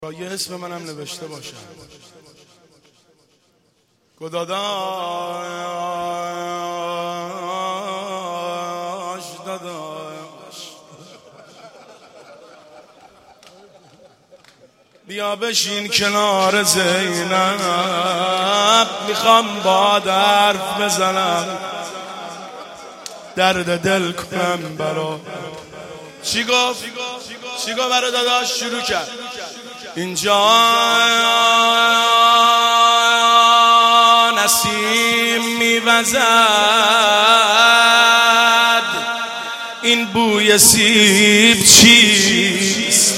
یه اسم منم نوشته باشم. گداداش داداش بیا بشین کنار زینب، میخوام با حرف بزنم، درد دل کنم برا. چی گفت برا داداش؟ شروع کرد. اینجا نسیم میوزد، این بوی سیب چیست؟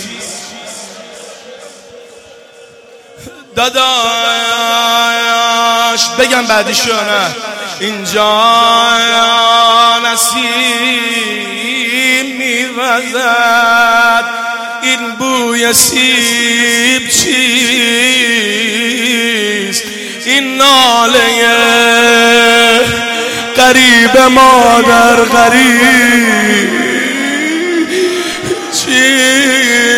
داداش بگم بعدیشو نه. اینجا نسیم میوزد، این بوی سیب چیست؟ این ناله غریب مادر غریب چیست؟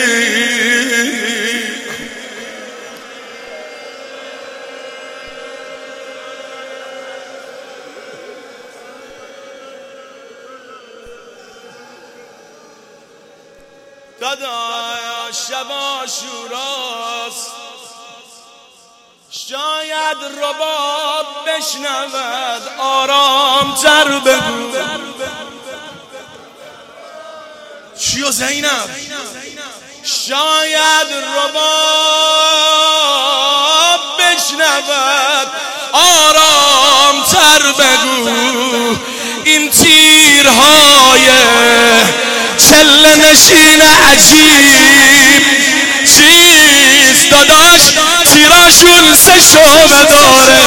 داداش شب عاشوراست، شاید رباب بشنود، آرام تر بگو. چیو زینب؟ شاید رباب بشنود، آرام تر بگو. این تیرهای چله نشین عجیب چیست؟ داداش تیراشون سه شعبه داره.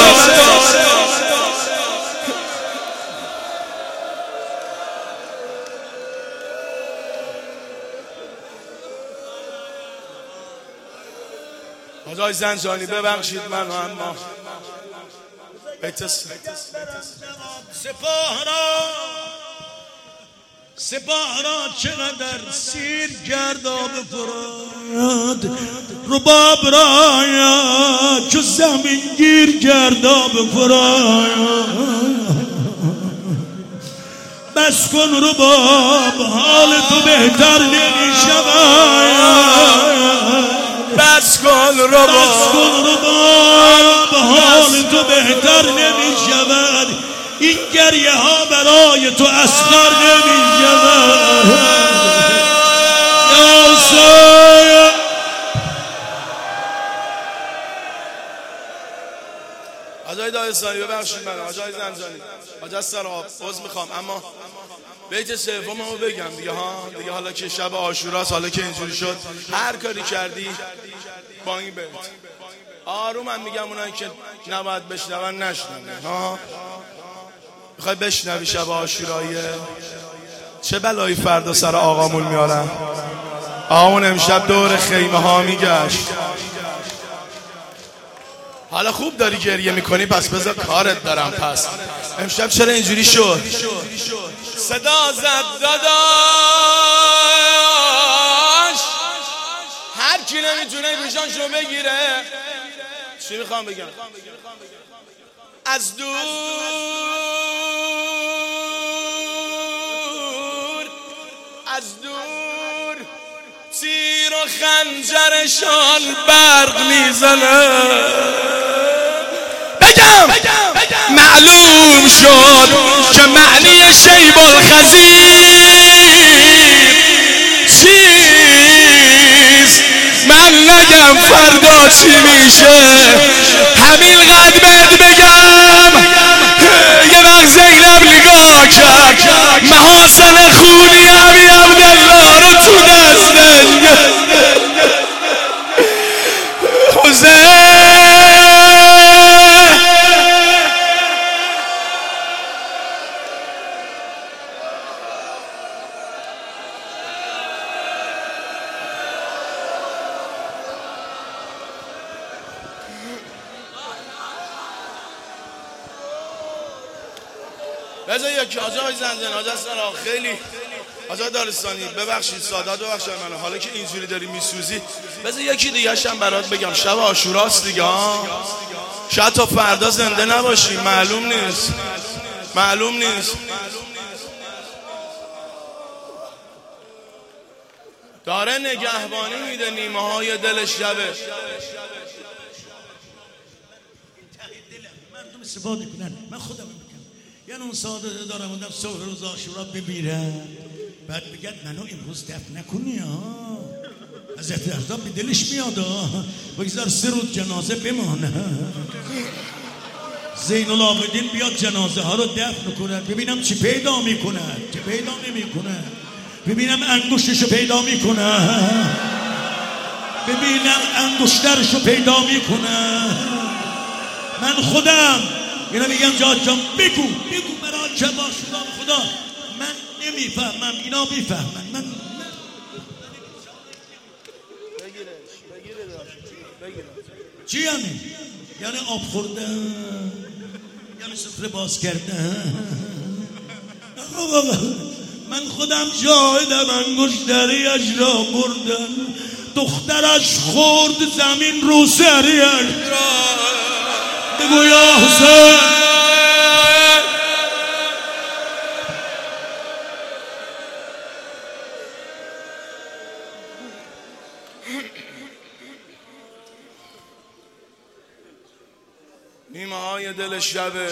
آقای زنجانی ببخشید منو، اما سپاه را چقدر سیر گرداب فراد، رباب را چو زمین گیر گرداب فراد. بس کن رباب حال تو بهتر نمی شود، بس کن رباب حال تو بهتر نمی شود. این گریه ها برای تو اصغر نمی شود. یا حسین آجای دایستانی ببخشید من، آجای زنجانی، آجای سراب عذر میخوام، اما بیت سوممو بگم دیگه ها. دیگه حالا که شب عاشوراست، حالا که اینجوری شد، هر کاری کردی با این بیت آروم هم میگم، اونایی که نباید بشنون نشنون ها. میخوای بشنوی شب عاشورایی چه بلایی فردا سر آقامون میارن؟ آقامون امشب دور خیمه ها میگشت. حالا خوب داری گریه میکنی، پس بذار کارت دارم. پس امشب چرا اینجوری شد؟ صدا زد داداش، هر کی نمیتونه گوشانشو بگیره. چی میخوام بگم؟ از دور تیر و خنجرشان برق میزنه. بگم معلوم شد که معنی شیب الخزیر چیست. من نگم فردا چی میشه، همین قد بهت بگم. یه وقت زینب نگاه کرد، محاسن خونی ابی عبدالله رو تو دستش حسین. بذار یکی آجای زنجان، آجای سرا خیلی آقای دارستانی ببخشید سادات ببخشید منو، حالا که اینجوری داری میسوزی بذار یکی دیگه هم برات بگم. شب عاشوراست دیگه ها، شاید تا فردا زنده نباشی، معلوم نیست. داره نگهبانی میده نیمه های دل شبه. مردم استفاده کنن، من خودم میگم. یعنی اون سعادت دارم اونم صبح روز عاشورا بمیرم، بعد بگد منو امروز دفن نکنی ها. حضرت اعظم به دلش میاد بگذار 3 روز جنازه بمانه. زین العابدین بیاد جنازه ها رو دفن کنه، ببینم چی پیدا میکنه چی پیدا نمیکنه، ببینم انگشتشو پیدا میکنه، ببینم انگشترشو پیدا میکنه. من خودم اینا میگم جان بگو برای چه عاشورا خدا من نمیفهمم، اینا میفهمن. من چی یعنی آب خوردن، یعنی سفره باز کردن. من خودم شاهدم انگشتریش را بردن، دخترش خورد زمین رو سریش. بگو یا حسین نیمه های دل شبه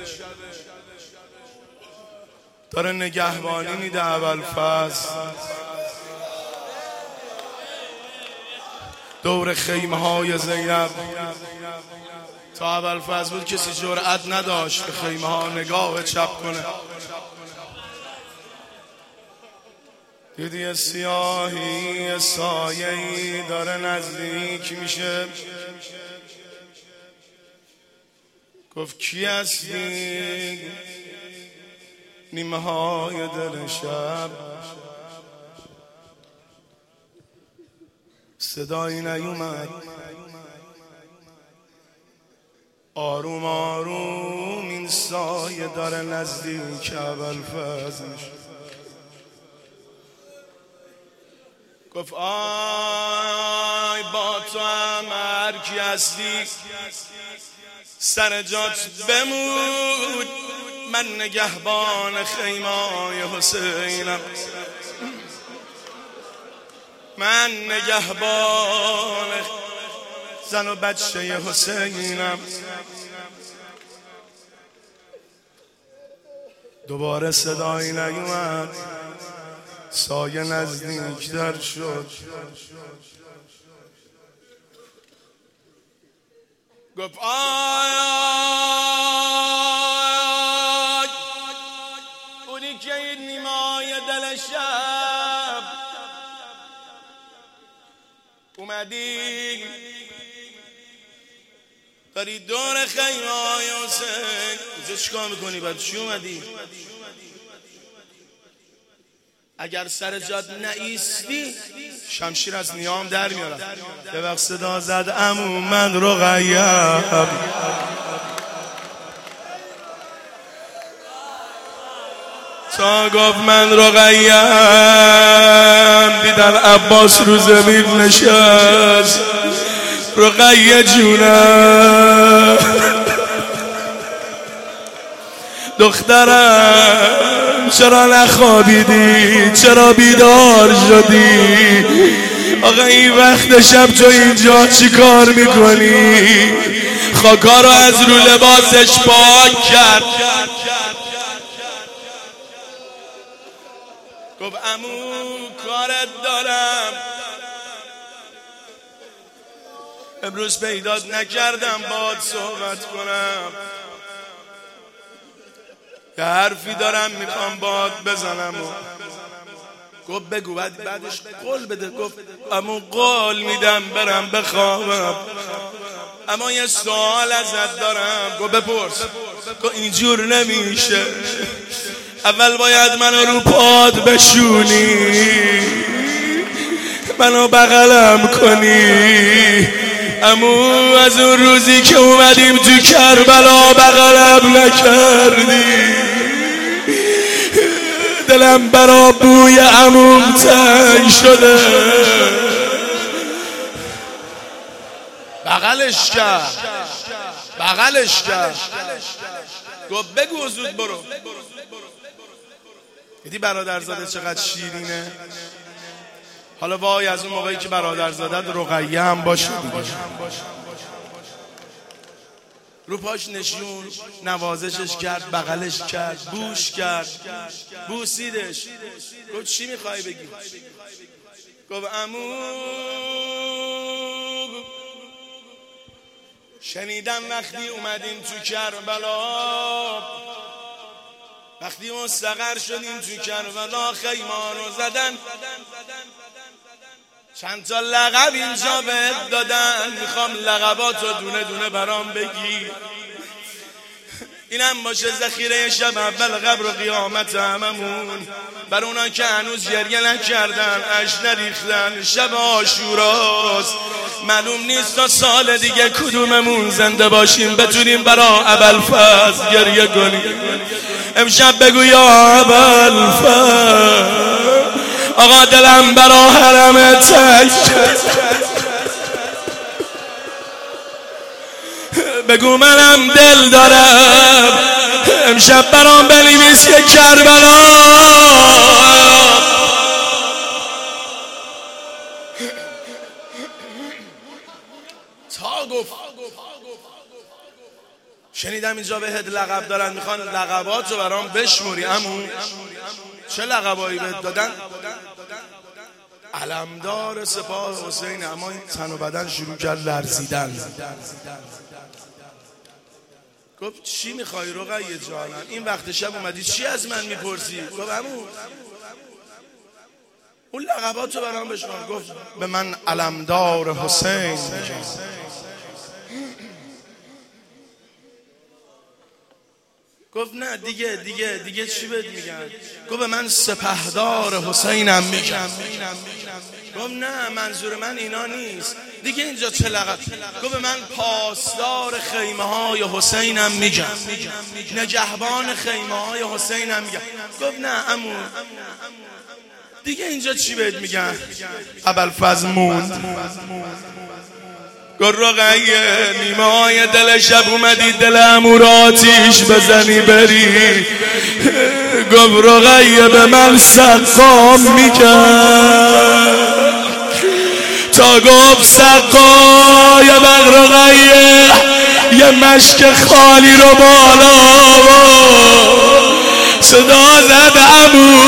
داره نگهبانی میده ابوالفضل دور خیمه های زینب. تا ابوالفضل بود کسی جرأت نداشت به خیمه ها نگاه چپ کنه. دیدی سیاهی سایه‌ای داره نزدیک میشه، گفت کی هستی؟ نیمه های دل شب صدایی نیومد، آروم آروم این سایه داره نزدیک ابوالفضل میشه. گفت آی با تو هم هر کی هستی سر جات بمون، من نگهبان خیمای حسینم، من نگهبان زن و بچه حسینم. دوباره صدایی نیومد، سایه نزدیکتر شد. گفت آی اونی که این نیمای دل شب اومدی داری دور خیمای حسین. اینجا چیکار میکنی؟ بعد چی اومدی؟ اگر سر جاد نایستی شمشیر از نیام در میارم. یه وقت صدا زد عمو من رقیه، تا گفت من رقیه‌ام، دیدن عباس رو زمین نشست. رقیه جونم دخترم چرا نخوابیدی؟ چرا بیدار شدی؟ آقا این وقت شب تو اینجا چی کار میکنی؟ خاکا رو از رو لباسش پاک کرد. گفت عمو کارت دارم، امروز پیدات نکردم باهات صحبت کنم، یه حرفی دارم میخوام باهات بزنم. گفت بگو. بعدش قول بده. گفت عمو قول میدم برم بخوابم، اما یه سوال ازت دارم. گفت بپرس. گفت اینجور نمیشه، اول باید منو رو پات بشونی، منو بغلم کنی. امو از اون روزی که اومدیم تو کربلا بغلم نکردی، دلم برا بوی عموم تنگ شده. بغلش کرد گفت بگو زود برو. دیدی برادرزاده چقدر شیرینه؟ حالا وای از اون موقعی که برادرزاده رقیه هم باشه رو پاش نشون، نوازشش کرد، بغلش کرد، بوش کرد، بوسیدش. گفت چی میخوای بگی؟ گفت عمو شنیدم وقتی اومدیم تو کربلا، وقتی مستقر شدیم تو کربلا خیمان رو زدن، چند تا لقب اینجا بهت دادن، میخوام لقباتو دونه دونه برام بگی. اینم باشه ذخیره شب اول قبر و قیامت هممون، بر اونا که هنوز گریه نکردن، اشک نریختن. شب عاشوراست، معلوم نیست تا سال دیگه کدوممون زنده باشیم بتونیم برا ابوالفضل گریه کنیم. امشب بگو یا ابوالفضل آقا دلم برا حرم تنگ، بگو منم دل دارم امشب برام بنویس که کربلا. تا گفت شنیدم اینجا بهت لقب دارن، میخوان لقباتو برام بشموری. عمو چه لقبایی بهت دادن؟ علمدار سپاه حسین. اما این تن و بدن شروع کرد لرزیدن. گفت چی میخوای رقیه جانم؟ این وقت شب اومدی چی از من میپرسی؟ گفت عمو اون لقباتو برام بشمار. گفت به من علمدار حسین. گفت نه دیگه چی بهت میگن؟ گفت به من سپهدار حسینم میگن. گفت نه منظور من اینا نیست دیگه، اینجا چه لقب؟ گفت به من پاسدار خیمه های حسینم میگن، نگهبان خیمه های حسینم میگن. گفت نه عمو دیگه اینجا چی بهت میگن؟ ابوالفضل موند. گفت رقیه نیمه های دل شب اومدی دل عمو را آتیش بزنی بری. گفت رقیه به من سقام میکرد تا گفت سقای بغ رقیه یه مشک خالی رو بالا صدا زد عمو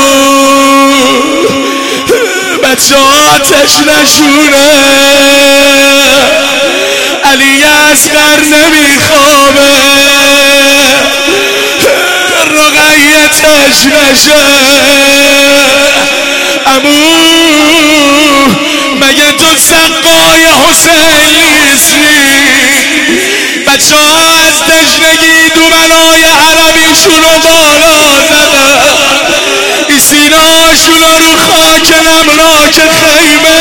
بچه آتش نشونه، علی اصغر نمیخوابه، رقیه تشنشه. عمو مگه تو سقای حسین نیستی؟ بچه ها از تشنگی دومنای عربیشون رو بالا زدن، این سینه‌هاشون رو خاک نمراک خیمه